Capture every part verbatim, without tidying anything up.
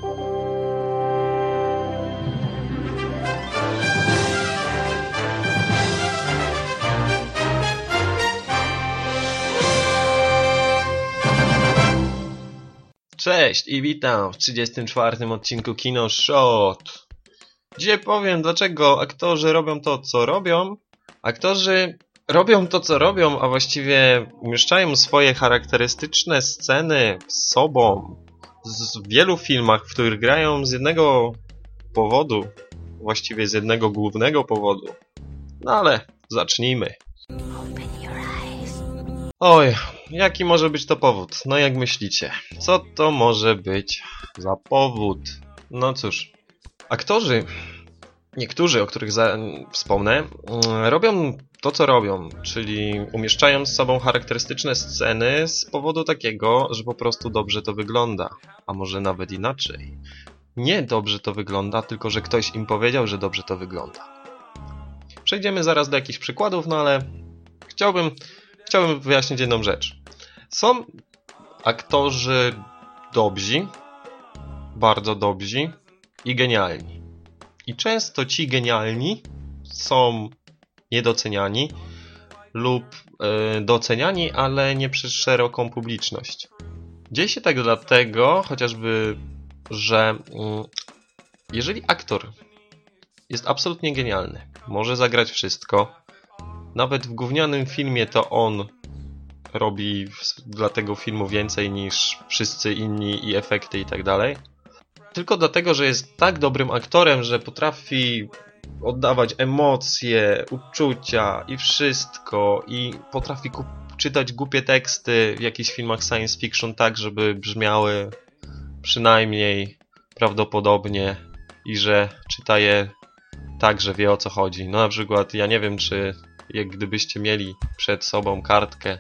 Cześć i witam w trzydziestym czwartym odcinku Kino Shot. Dzisiaj powiem, dlaczego aktorzy robią to, co robią. Aktorzy robią to, co robią, a właściwie umieszczają swoje charakterystyczne sceny z sobą w wielu filmach, w których grają z jednego powodu, właściwie z jednego głównego powodu. No ale zacznijmy. Oj, jaki może być to powód? No jak myślicie? Co to może być za powód? No cóż, aktorzy, niektórzy, o których za, wspomnę, robią to, co robią, czyli umieszczają z sobą charakterystyczne sceny z powodu takiego, że po prostu dobrze to wygląda. A może nawet inaczej. Nie dobrze to wygląda, tylko że ktoś im powiedział, że dobrze to wygląda. Przejdziemy zaraz do jakichś przykładów, no ale chciałbym... Chciałbym wyjaśnić jedną rzecz. Są aktorzy dobrzy, bardzo dobrzy i genialni. I często ci genialni są niedoceniani lub yy, doceniani, ale nie przez szeroką publiczność. Dzieje się tak dlatego, chociażby, że yy, jeżeli aktor jest absolutnie genialny, może zagrać wszystko, nawet w gównianym filmie to on robi dla tego filmu więcej niż wszyscy inni i efekty i tak dalej. Tylko dlatego, że jest tak dobrym aktorem, że potrafi oddawać emocje, uczucia i wszystko i potrafi czytać głupie teksty w jakichś filmach science fiction tak, żeby brzmiały przynajmniej prawdopodobnie i że czyta je tak, że wie o co chodzi. No na przykład ja nie wiem, czy jak gdybyście mieli przed sobą kartkę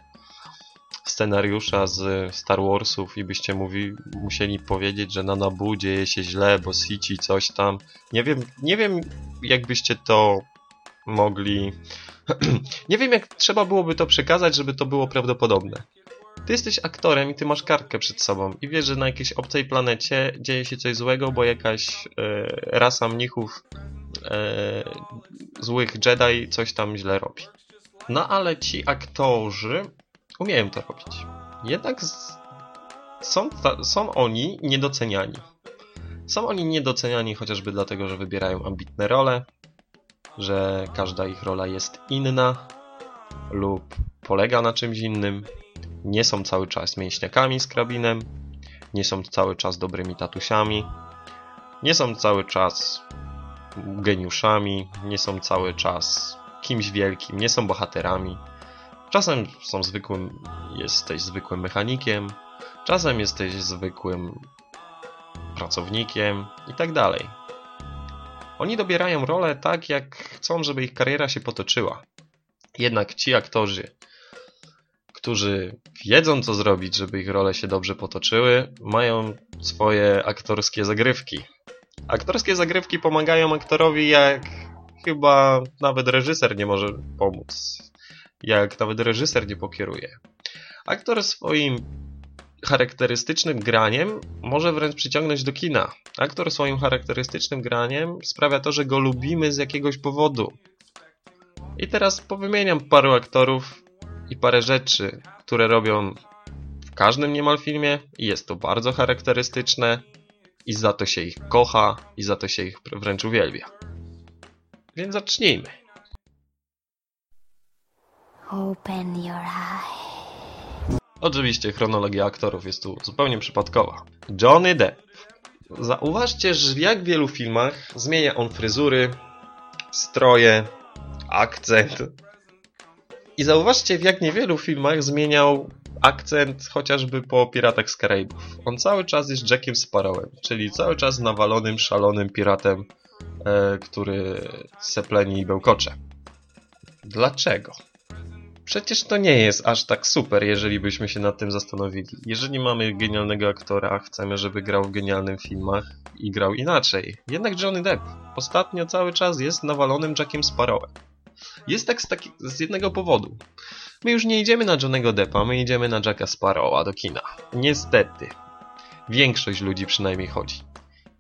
scenariusza z Star Warsów i byście mówi, musieli powiedzieć, że na Naboo dzieje się źle, bo Sici coś tam. Nie wiem, nie wiem jak byście to mogli... nie wiem jak trzeba byłoby to przekazać, żeby to było prawdopodobne. Ty jesteś aktorem i ty masz kartkę przed sobą i wiesz, że na jakiejś obcej planecie dzieje się coś złego, bo jakaś e, rasa mnichów e, złych Jedi coś tam źle robi. No ale ci aktorzy umieją to robić. Jednak z... są, ta... są oni niedoceniani. Są oni niedoceniani chociażby dlatego, że wybierają ambitne role, że każda ich rola jest inna lub polega na czymś innym. Nie są cały czas mięśniakami z karabinem, nie są cały czas dobrymi tatusiami, nie są cały czas geniuszami, nie są cały czas kimś wielkim, nie są bohaterami. Czasem są zwykłym, jesteś zwykłym mechanikiem, czasem jesteś zwykłym pracownikiem i tak dalej. Oni dobierają rolę tak, jak chcą, żeby ich kariera się potoczyła. Jednak ci aktorzy, którzy wiedzą, co zrobić, żeby ich role się dobrze potoczyły, mają swoje aktorskie zagrywki. Aktorskie zagrywki pomagają aktorowi, jak chyba nawet reżyser nie może pomóc. Jak nawet reżyser nie pokieruje. Aktor swoim charakterystycznym graniem może wręcz przyciągnąć do kina. Aktor swoim charakterystycznym graniem sprawia to, że go lubimy z jakiegoś powodu. I teraz powymieniam paru aktorów i parę rzeczy, które robią w każdym niemal filmie i jest to bardzo charakterystyczne i za to się ich kocha i za to się ich wręcz uwielbia. Więc zacznijmy. Open your eye. Oczywiście chronologia aktorów jest tu zupełnie przypadkowa. Johnny Depp. Zauważcie, że w jak wielu filmach zmienia on fryzury, stroje, akcent. I zauważcie, w jak niewielu filmach zmieniał akcent chociażby po Piratach z Karaibów. On cały czas jest Jackiem Sparrowem, czyli cały czas nawalonym, szalonym piratem, e, który sepleni i bełkocze. Dlaczego? Przecież to nie jest aż tak super, jeżeli byśmy się nad tym zastanowili. Jeżeli mamy genialnego aktora, chcemy, żeby grał w genialnych filmach i grał inaczej. Jednak Johnny Depp ostatnio cały czas jest nawalonym Jackiem Sparrowem. Jest tak z, taki, z jednego powodu. My już nie idziemy na Johnny'ego Deppa, my idziemy na Jacka Sparrowa do kina. Niestety. Większość ludzi przynajmniej chodzi.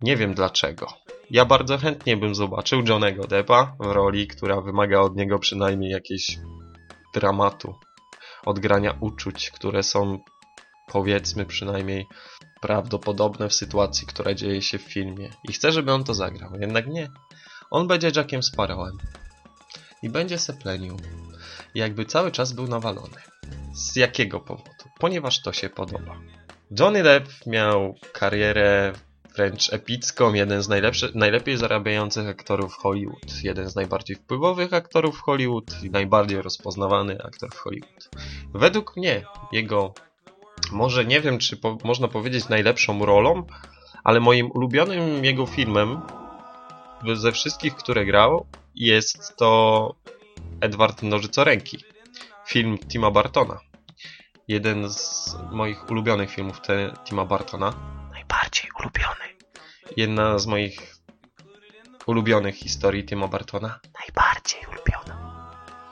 Nie wiem dlaczego. Ja bardzo chętnie bym zobaczył Johnny'ego Deppa w roli, która wymaga od niego przynajmniej jakiegoś dramatu, odgrania uczuć, które są, powiedzmy, przynajmniej prawdopodobne w sytuacji, która dzieje się w filmie. I chcę, żeby on to zagrał. Jednak nie. On będzie Jackiem Sparrowem. I będzie se plenił. I jakby cały czas był nawalony. Z jakiego powodu? Ponieważ to się podoba. Johnny Depp miał karierę wręcz epicką, jeden z najlepszy, najlepiej zarabiających aktorów Hollywood, jeden z najbardziej wpływowych aktorów Hollywood i najbardziej rozpoznawany aktor w Hollywood. Według mnie jego, może nie wiem, czy po, można powiedzieć najlepszą rolą, ale moim ulubionym jego filmem ze wszystkich, które grał, jest to Edward Nożycoręki, film Tima Burtona. Jeden z moich ulubionych filmów te, Tima Burtona. Najbardziej ulubiony. Jedna z moich ulubionych historii Tima Burtona. Najbardziej ulubiona.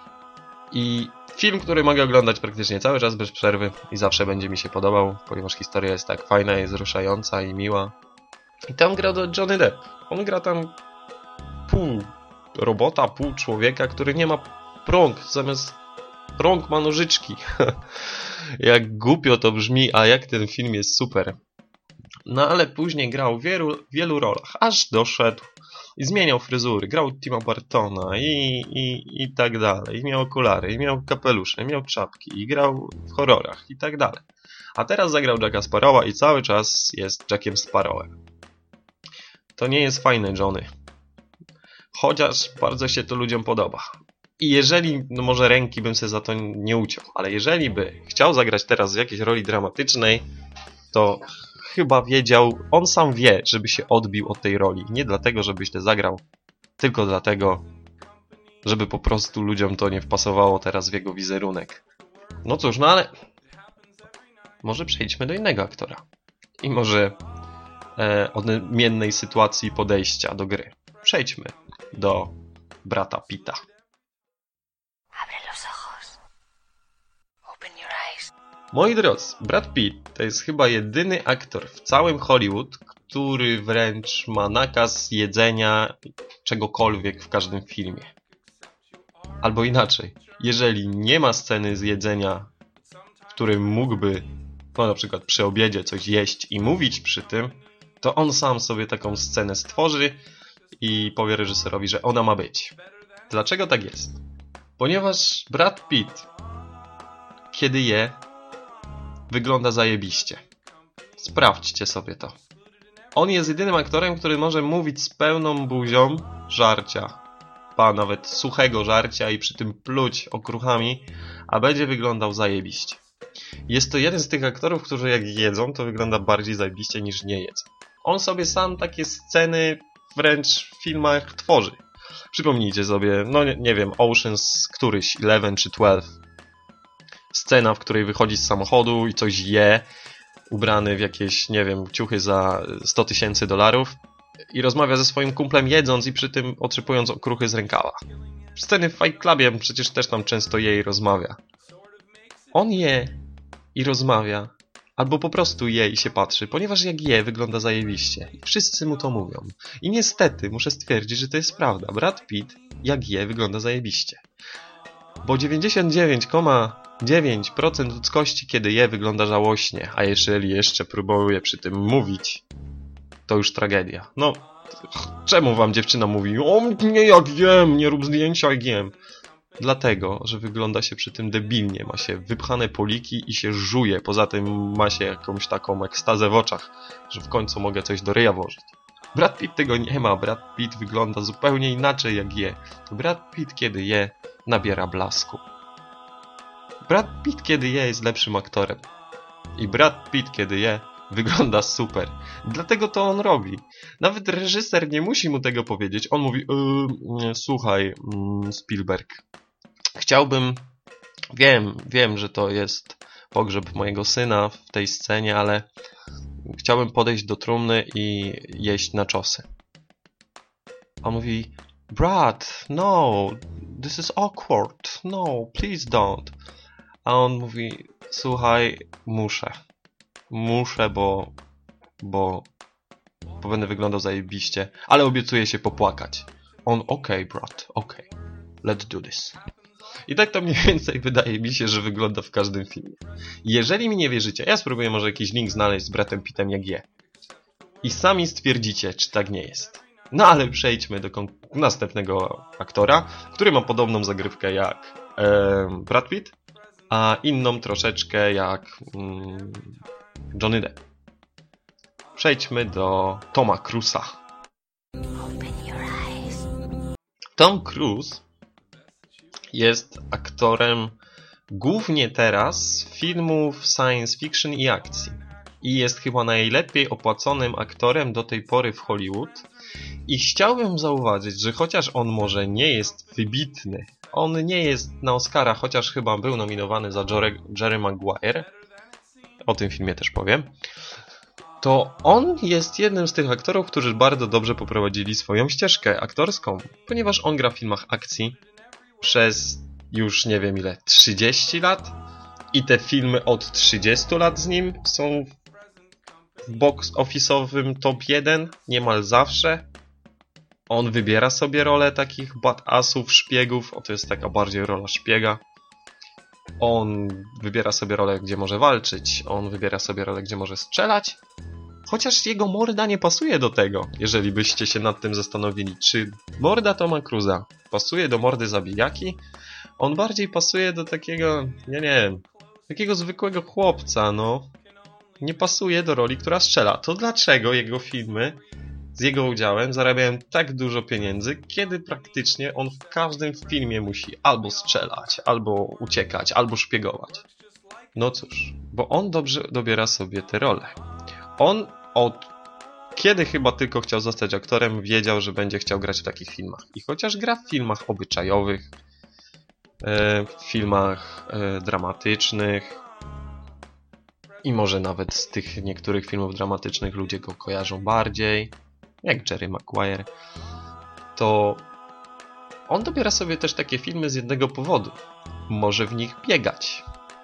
I film, który mogę oglądać praktycznie cały czas bez przerwy i zawsze będzie mi się podobał, ponieważ historia jest tak fajna, jest wzruszająca i miła. I tam gra do Johnny Depp. On gra tam pół robota, pół człowieka, który nie ma rąk, zamiast rąk ma nożyczki. Jak głupio to brzmi, a jak ten film jest super. No ale później grał w wielu, wielu rolach, aż doszedł i zmieniał fryzury. Grał Tima Burtona i, i, i tak dalej. I miał okulary, i miał kapelusze, i miał czapki, i grał w horrorach i tak dalej. A teraz zagrał Jacka Sparrowa i cały czas jest Jackiem Sparrowem. To nie jest fajne, Johnny. Chociaż bardzo się to ludziom podoba. I jeżeli, no może ręki bym sobie za to nie uciął, ale jeżeli by chciał zagrać teraz w jakiejś roli dramatycznej, to chyba wiedział, on sam wie, żeby się odbił od tej roli. Nie dlatego, żeby źle zagrał, tylko dlatego, żeby po prostu ludziom to nie wpasowało teraz w jego wizerunek. No cóż, no ale może przejdźmy do innego aktora. I może e, odmiennej sytuacji podejścia do gry. Przejdźmy do Brada Pitta. Moi drodzy, Brad Pitt to jest chyba jedyny aktor w całym Hollywood, który wręcz ma nakaz jedzenia czegokolwiek w każdym filmie. Albo inaczej, jeżeli nie ma sceny z jedzenia, w którym mógłby, no na przykład przy obiedzie coś jeść i mówić przy tym, to on sam sobie taką scenę stworzy i powie reżyserowi, że ona ma być. Dlaczego tak jest? Ponieważ Brad Pitt, kiedy je, wygląda zajebiście. Sprawdźcie sobie to. On jest jedynym aktorem, który może mówić z pełną buzią żarcia. Ba, nawet suchego żarcia i przy tym pluć okruchami, a będzie wyglądał zajebiście. Jest to jeden z tych aktorów, którzy jak jedzą, to wygląda bardziej zajebiście niż nie jedzą. On sobie sam takie sceny wręcz w filmach tworzy. Przypomnijcie sobie, no nie, nie wiem, Ocean's któryś, jedenaście czy dwanaście. Scena, w której wychodzi z samochodu i coś je, ubrany w jakieś, nie wiem, ciuchy za sto tysięcy dolarów i rozmawia ze swoim kumplem jedząc i przy tym otrzypując okruchy z rękawa. Sceny w Fight Clubie przecież też tam często je i rozmawia. On je i rozmawia, albo po prostu je i się patrzy, ponieważ jak je, wygląda zajebiście. I wszyscy mu to mówią. I niestety muszę stwierdzić, że to jest prawda. Brad Pitt, jak je, wygląda zajebiście. Bo dziewięćdziesiąt dziewięć przecinek dziewięć procent ludzkości, kiedy je, wygląda żałośnie, a jeżeli jeszcze próbuje przy tym mówić, to już tragedia. No, czemu wam dziewczyna mówi, o nie jak jem, nie rób zdjęcia jak jem? Dlatego, że wygląda się przy tym debilnie, ma się wypchane poliki i się żuje, poza tym ma się jakąś taką ekstazę w oczach, że w końcu mogę coś do ryja włożyć. Brad Pitt tego nie ma, Brad Pitt wygląda zupełnie inaczej jak je. Brad Pitt kiedy je, nabiera blasku. Brad Pitt kiedy je, jest lepszym aktorem. I Brad Pitt kiedy je, wygląda super. Dlatego to on robi. Nawet reżyser nie musi mu tego powiedzieć. On mówi, yy, słuchaj, yy, Spielberg, chciałbym, wiem, wiem, że to jest pogrzeb mojego syna w tej scenie, ale chciałbym podejść do trumny i jeść naczosy. On mówi, Brad, no, this is awkward, no, please don't. A on mówi, słuchaj, muszę. Muszę, bo, bo bo będę wyglądał zajebiście, ale obiecuję się popłakać. On, okej, okay, brat, okej, okay. Let's do this. I tak to mniej więcej wydaje mi się, że wygląda w każdym filmie. Jeżeli mi nie wierzycie, ja spróbuję może jakiś link znaleźć z Bradem Pittem jak je. I sami stwierdzicie, czy tak nie jest. No ale przejdźmy do następnego aktora, który ma podobną zagrywkę jak e, Brad Pitt, a inną troszeczkę jak mm, Johnny Depp. Przejdźmy do Toma Cruise'a. Tom Cruise jest aktorem głównie teraz filmów science fiction i akcji. I jest chyba najlepiej opłaconym aktorem do tej pory w Hollywood. I chciałbym zauważyć, że chociaż on może nie jest wybitny, on nie jest na Oscara, chociaż chyba był nominowany za Jerry, Jerry Maguire, o tym filmie też powiem, to on jest jednym z tych aktorów, którzy bardzo dobrze poprowadzili swoją ścieżkę aktorską, ponieważ on gra w filmach akcji przez już nie wiem ile, trzydzieści lat i te filmy od trzydziestu lat z nim są w box office'owym top jeden niemal zawsze. On wybiera sobie rolę takich badassów, szpiegów, o to jest taka bardziej rola szpiega. On wybiera sobie rolę, gdzie może walczyć, on wybiera sobie rolę, gdzie może strzelać. Chociaż jego morda nie pasuje do tego, jeżeli byście się nad tym zastanowili. Czy morda Toma Cruise'a pasuje do mordy zabijaki? On bardziej pasuje do takiego, ja nie wiem, takiego zwykłego chłopca, no. Nie pasuje do roli, która strzela. To dlaczego jego filmy z jego udziałem zarabiają tak dużo pieniędzy, kiedy praktycznie on w każdym filmie musi albo strzelać, albo uciekać, albo szpiegować. No cóż, bo on dobrze dobiera sobie te role. On od kiedy chyba tylko chciał zostać aktorem, wiedział, że będzie chciał grać w takich filmach. I chociaż gra w filmach obyczajowych, w filmach dramatycznych i może nawet z tych niektórych filmów dramatycznych ludzie go kojarzą bardziej, jak Jerry Maguire, to on dobiera sobie też takie filmy z jednego powodu. Może w nich biegać.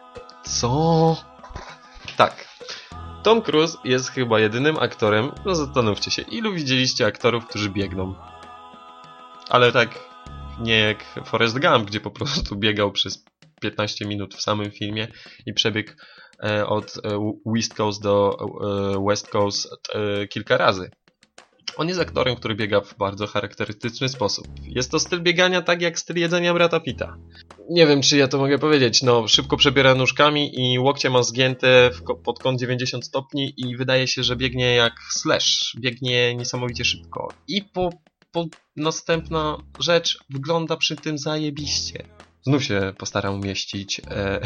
Co? Tak. Tom Cruise jest chyba jedynym aktorem, no zastanówcie się, ilu widzieliście aktorów, którzy biegną. Ale tak nie jak Forrest Gump, gdzie po prostu biegał przez piętnaście minut w samym filmie i przebiegł e, od e, West Coast do e, West Coast e, kilka razy. On jest aktorem, który biega w bardzo charakterystyczny sposób. Jest to styl biegania tak jak styl jedzenia Brada Pitta. Nie wiem, czy ja to mogę powiedzieć. No, szybko przebiera nóżkami i łokcie ma zgięte w, pod kąt dziewięćdziesiąt stopni i wydaje się, że biegnie jak Slash. Biegnie niesamowicie szybko. I po, po następna rzecz wygląda przy tym zajebiście. Znów się postaram umieścić e,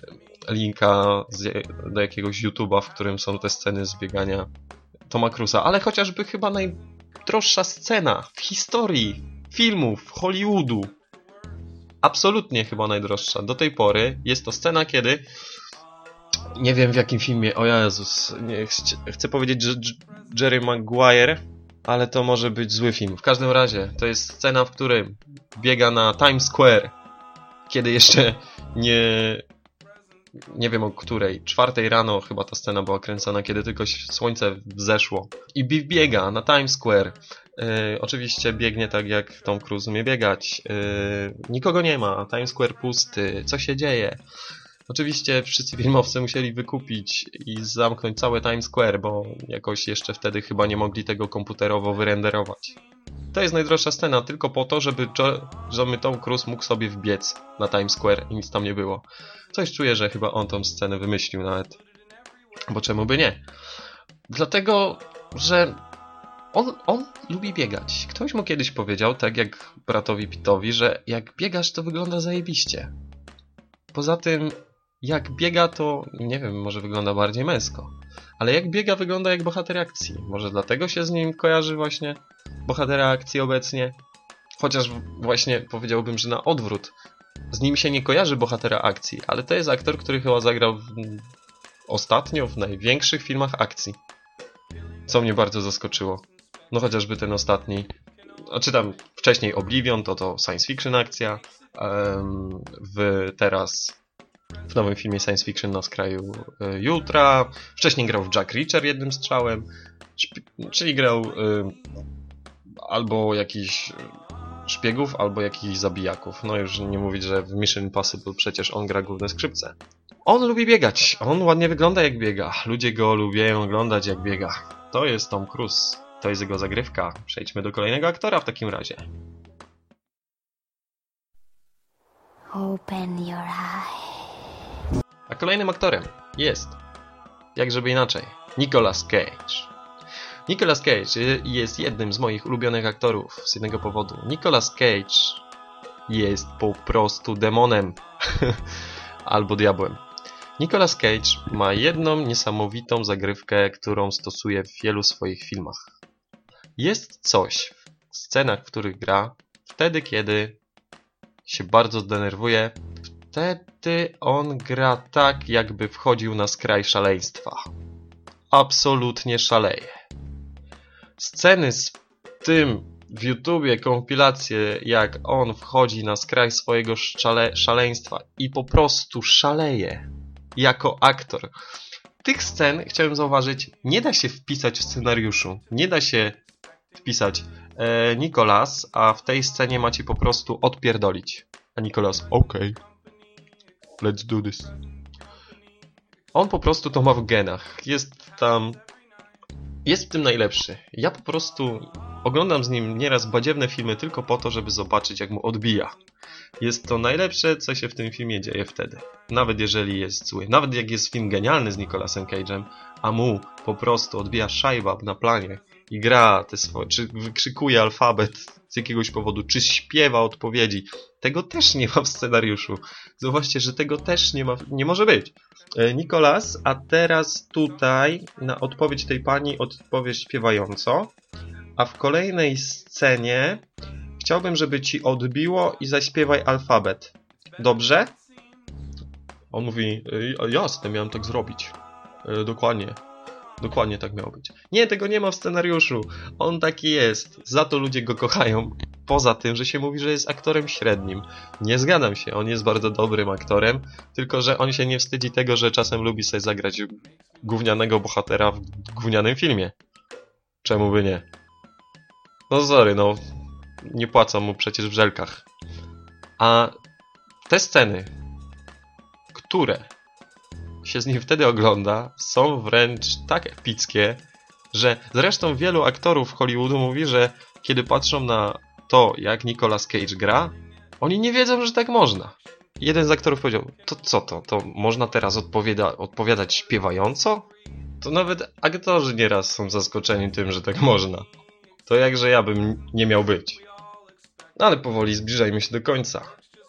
linka z, do jakiegoś YouTube'a, w którym są te sceny z biegania Toma Cruise'a, ale chociażby chyba najdroższa scena w historii filmów Hollywoodu. Absolutnie chyba najdroższa. Do tej pory jest to scena, kiedy nie wiem w jakim filmie, o Jezus, nie, ch chcę powiedzieć, że Jerry Maguire, ale to może być zły film. W każdym razie, to jest scena, w której biega na Times Square, kiedy jeszcze nie... nie wiem o której, czwartej rano chyba ta scena była kręcona, kiedy tylko słońce wzeszło. I biega na Times Square. Yy, oczywiście biegnie tak jak Tom Cruise umie biegać. Yy, nikogo nie ma, Times Square pusty. Co się dzieje? Oczywiście wszyscy filmowcy musieli wykupić i zamknąć całe Times Square, bo jakoś jeszcze wtedy chyba nie mogli tego komputerowo wyrenderować. To jest najdroższa scena tylko po to, żeby, żeby Tom Cruise mógł sobie wbiec na Times Square i nic tam nie było. Coś czuję, że chyba on tą scenę wymyślił nawet. Bo czemu by nie? Dlatego, że on, on lubi biegać. Ktoś mu kiedyś powiedział, tak jak bratowi Pittowi, że jak biegasz, to wygląda zajebiście. Poza tym, jak biega, to nie wiem, może wygląda bardziej męsko. Ale jak biega, wygląda jak bohater akcji. Może dlatego się z nim kojarzy właśnie bohatera akcji obecnie. Chociaż właśnie powiedziałbym, że na odwrót. Z nim się nie kojarzy bohatera akcji, ale to jest aktor, który chyba zagrał w... ostatnio w największych filmach akcji. Co mnie bardzo zaskoczyło. No chociażby ten ostatni. Znaczy tam wcześniej Oblivion, to to science fiction akcja. Um, w teraz w nowym filmie science fiction Na skraju y, jutra. Wcześniej grał w Jack Reacher jednym strzałem. Szpi- czyli grał y, albo jakichś szpiegów, albo jakichś zabijaków. No już nie mówić, że w Mission Impossible przecież on gra główne skrzypce. On lubi biegać, on ładnie wygląda jak biega. Ludzie go lubią oglądać jak biega. To jest Tom Cruise, to jest jego zagrywka. Przejdźmy do kolejnego aktora w takim razie. Open your eye. A kolejnym aktorem jest, jak żeby inaczej, Nicolas Cage. Nicolas Cage jest jednym z moich ulubionych aktorów z jednego powodu. Nicolas Cage jest po prostu demonem albo diabłem. Nicolas Cage ma jedną niesamowitą zagrywkę, którą stosuje w wielu swoich filmach. Jest coś w scenach, w których gra, wtedy kiedy się bardzo zdenerwuje, wtedy on gra tak, jakby wchodził na skraj szaleństwa. Absolutnie szaleje. Sceny z tym w YouTubie, kompilacje, jak on wchodzi na skraj swojego szale, szaleństwa i po prostu szaleje jako aktor. Tych scen, chciałem zauważyć, nie da się wpisać w scenariuszu. Nie da się wpisać e, Nicolas, a w tej scenie macie po prostu odpierdolić. A Nicolas, okej, okay. Let's do this. On po prostu to ma w genach. Jest tam... Jest w tym najlepszy. Ja po prostu oglądam z nim nieraz badziewne filmy tylko po to, żeby zobaczyć, jak mu odbija. Jest to najlepsze, co się w tym filmie dzieje wtedy. Nawet jeżeli jest zły. Nawet jak jest film genialny z Nicolasem Cage'em, a mu po prostu odbija szajba na planie i gra te swoje, czy wykrzykuje alfabet z jakiegoś powodu, czy śpiewa odpowiedzi. Tego też nie ma w scenariuszu. Zobaczcie, że tego też nie ma, nie może być. Nicolas, a teraz tutaj na odpowiedź tej pani odpowie śpiewająco, a w kolejnej scenie chciałbym, żeby ci odbiło i zaśpiewaj alfabet. Dobrze? On mówi, jasne, miałem tak zrobić. Dokładnie. Dokładnie tak miało być. Nie, tego nie ma w scenariuszu. On taki jest. Za to ludzie go kochają. Poza tym, że się mówi, że jest aktorem średnim. Nie zgadzam się. On jest bardzo dobrym aktorem. Tylko, że on się nie wstydzi tego, że czasem lubi sobie zagrać gównianego bohatera w gównianym filmie. Czemu by nie? No sorry, no. Nie płacą mu przecież w żelkach. A te sceny, które się z nim wtedy ogląda, są wręcz tak epickie, że zresztą wielu aktorów Hollywoodu mówi, że kiedy patrzą na to, jak Nicolas Cage gra, oni nie wiedzą, że tak można. Jeden z aktorów powiedział, to co to? To można teraz odpowiada odpowiadać śpiewająco? To nawet aktorzy nieraz są zaskoczeni tym, że tak można. To jakże ja bym nie miał być. No ale powoli zbliżajmy się do końca.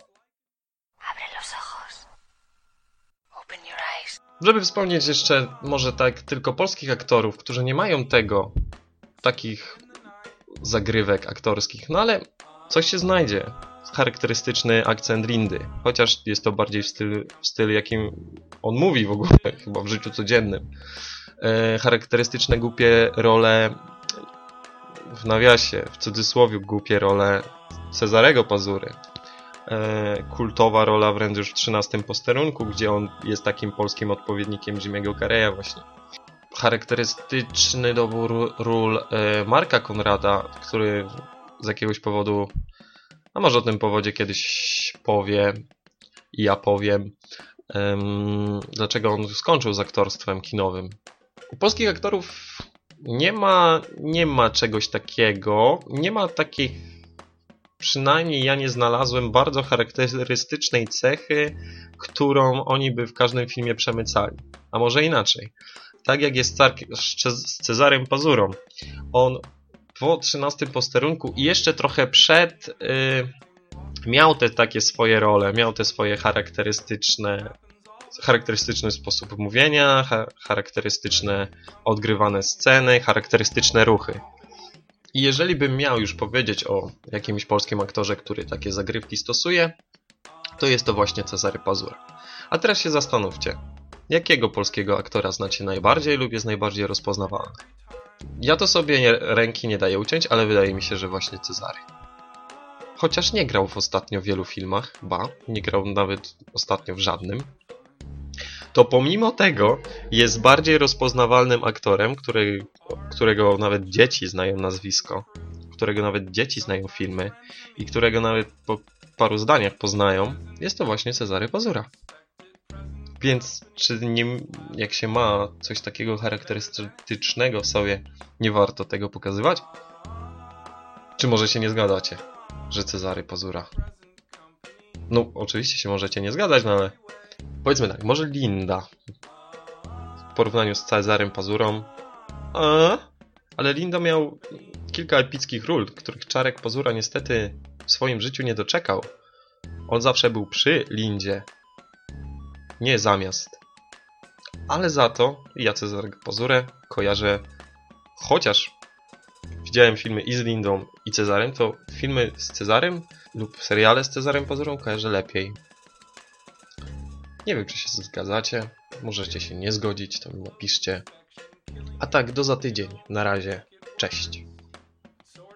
Żeby wspomnieć jeszcze może tak tylko polskich aktorów, którzy nie mają tego, takich zagrywek aktorskich, no ale coś się znajdzie. Charakterystyczny akcent Lindy, chociaż jest to bardziej w stylu, w stylu jakim on mówi w ogóle, chyba w życiu codziennym. E, charakterystyczne głupie role, w nawiasie, w cudzysłowie głupie role Cezarego Pazury. E, kultowa rola wręcz już w trzynastym posterunku, gdzie on jest takim polskim odpowiednikiem Jimmy'ego Carreya właśnie. Charakterystyczny dobór ról e, Marka Konrada, który z jakiegoś powodu, a może o tym powodzie kiedyś powie i ja powiem, em, dlaczego on skończył z aktorstwem kinowym. U polskich aktorów nie ma, nie ma czegoś takiego, nie ma takiej, przynajmniej ja nie znalazłem bardzo charakterystycznej cechy, którą oni by w każdym filmie przemycali. A może inaczej. Tak jak jest z Cezarem Pazurą. On po trzynastym posterunku i jeszcze trochę przed yy, miał te takie swoje role, miał te swoje charakterystyczne charakterystyczny sposób mówienia, cha charakterystyczne odgrywane sceny, charakterystyczne ruchy. I jeżeli bym miał już powiedzieć o jakimś polskim aktorze, który takie zagrywki stosuje, to jest to właśnie Cezary Pazura. A teraz się zastanówcie, jakiego polskiego aktora znacie najbardziej lub jest najbardziej rozpoznawalny? Ja to sobie nie, ręki nie daję uciąć, ale wydaje mi się, że właśnie Cezary. Chociaż nie grał w ostatnio w wielu filmach, ba, nie grał nawet ostatnio w żadnym, to pomimo tego jest bardziej rozpoznawalnym aktorem, który, którego nawet dzieci znają nazwisko, którego nawet dzieci znają filmy i którego nawet po paru zdaniach poznają, jest to właśnie Cezary Pazura. Więc czy nie, jak się ma coś takiego charakterystycznego w sobie, nie warto tego pokazywać? Czy może się nie zgadzacie, że Cezary Pazura? No, oczywiście się możecie nie zgadzać, no ale powiedzmy tak, może Linda w porównaniu z Cezarym Pazurą, a, ale Linda miał kilka epickich ról, których Czarek Pazura niestety w swoim życiu nie doczekał. On zawsze był przy Lindzie, nie zamiast. Ale za to ja Cezarego Pazurę kojarzę, chociaż widziałem filmy i z Lindą i Cezarem, to filmy z Cezarem lub seriale z Cezarem Pazurą kojarzę lepiej. Nie wiem, czy się zgadzacie, możecie się nie zgodzić, to mi napiszcie. A tak, do za tydzień. Na razie, cześć.